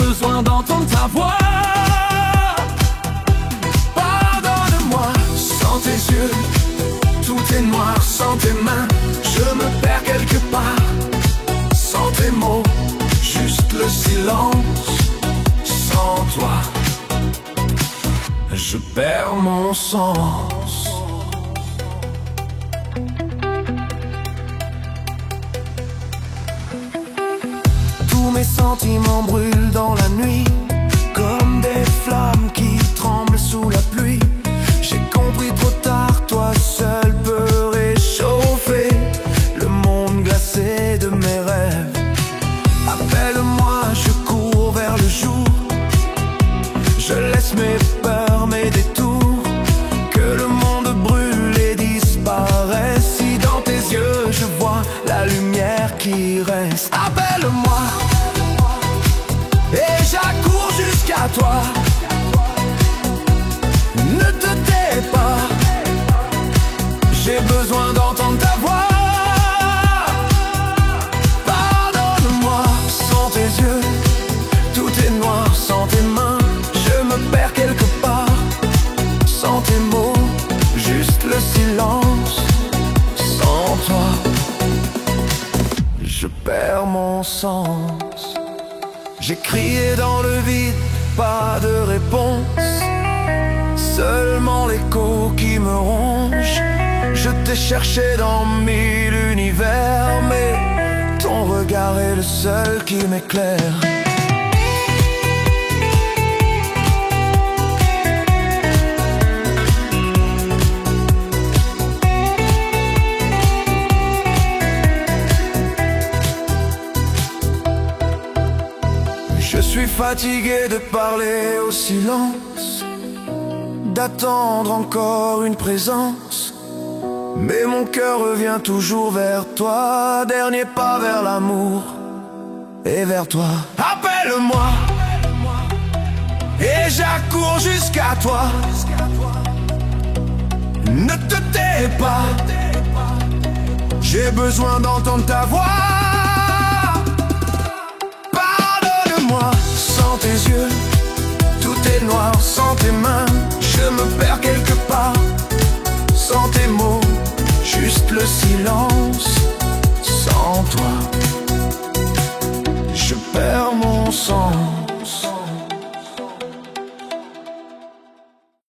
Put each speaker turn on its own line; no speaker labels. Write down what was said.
besoin d'entendre ta voix. Pardonne-moi, sans tes yeux, tout est noir sans tes mains. Je me perds quelque part, sans tes mots, juste le silence. Sans toi, je perds mon sens. Tous mes sentiments brûlent dans la nuit, comme des flammes qui tremblent sous la pluie. J'ai compris trop tard, toi seul peux réchauffer le monde glacé de mes rêves. Appelle-moi, je cours vers le jour. Je laisse mes peurs, mes détours, que le monde brûle et disparaisse. Si dans tes yeux je vois la lumière qui reste, appelle-moi et j'accours jusqu'à toi. Ne te tais pas, j'ai besoin d'entendre ta voix. Pardonne-moi, sans tes yeux, tout est noir sans tes mains. Je me perds quelque part, sans tes mots, juste le silence. Sans toi, je perds mon sens. J'ai crié dans le vide, pas de réponse, seulement l'écho qui me ronge. Je t'ai cherché dans 1000 univers, mais ton regard est le seul qui m'éclaire. Je suis fatigué de parler au silence, d'attendre encore une présence. Mais mon cœur revient toujours vers toi. Dernier pas vers l'amour et vers toi. Appelle-moi et j'accours jusqu'à toi. Ne te tais pas, j'ai besoin d'entendre ta voix. Pardonne-moi, sans tes yeux, tout est noir sans tes mains. Je me perds quelque part, sans tes mots, juste le silence. Sans toi, je perds mon sens.